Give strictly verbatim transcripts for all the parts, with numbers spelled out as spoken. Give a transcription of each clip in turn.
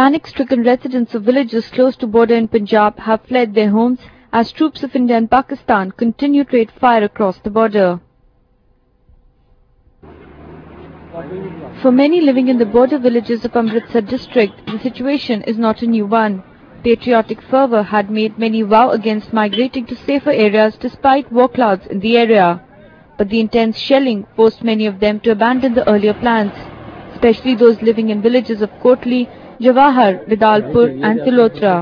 Panic-stricken residents of villages close to border in Punjab have fled their homes as troops of India and Pakistan continue to trade fire across the border. For many living in the border villages of Amritsar district, the situation is not a new one. Patriotic fervour had made many vow against migrating to safer areas despite war clouds in the area. But the intense shelling forced many of them to abandon the earlier plans, especially those living in villages of Kotli, Jawahar, Vidalpur and Tilotra.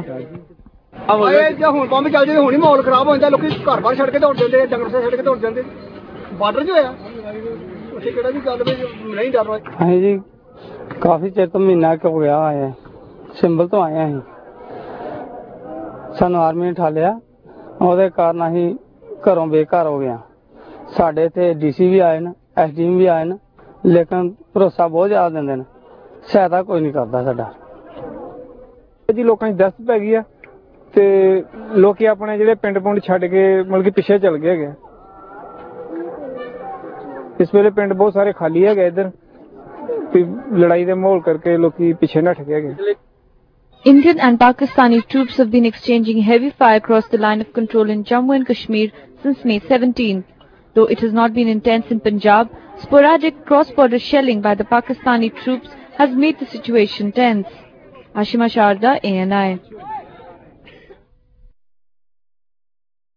हाँ जी, काफ़ी chair तो महीना हो गया है, symbol तो आए हैं, सानू आर्मी ने उठा लिया, ਉਹਦੇ ਕਾਰਨ ਅਸੀਂ ਘਰੋਂ ਬੇਘਰ ਹੋ ਗਏ। ਸਾਡੇ ਤੇ ਡੀਸੀ ਵੀ ਆਏ ਨੇ, ਐਸਡੀਐਮ ਵੀ ਆਏ ਨੇ, ਲੇਕਿਨ ਭਰੋਸਾ ਬਹੁਤ ਜ਼ਿਆਦਾ ਦਿੰਦੇ ਨੇ, ਸਹਾਇਤਾ ਕੋਈ ਨਹੀਂ ਕਰਦਾ ਸਾਡਾ। ਜੀ ਲੋਕਾਂ ਦੀ ਦਸਤ ਪੈ ਗਈ ਆ ਤੇ ਲੋਕੀ ਆਪਣੇ ਜਿਹੜੇ ਪਿੰਡ ਪੁੰਡ ਛੱਡ ਕੇ ਮਤਲਬ ਕਿ ਪਿੱਛੇ ਚੱਲ ਗਏ ਹੈਗੇ। ਇਸ ਵੇਲੇ ਪਿੰਡ ਬਹੁਤ ਸਾਰੇ ਖਾਲੀ ਹੈਗੇ ਇੱਧਰ ਤੇ ਲੜਾਈ ਦੇ ਮਾਹੌਲ ਕਰਕੇ ਲੋਕੀ ਪਿੱਛੇ ਨੱਠ ਗਏ ਹੈਗੇ। Indian and Pakistani troops have been exchanging heavy fire across the line of control in Jammu and Kashmir since May seventeenth. Though it has not been intense in Punjab, sporadic cross-border shelling by the Pakistani troops has made the situation tense. Ashima Sharda, A N I.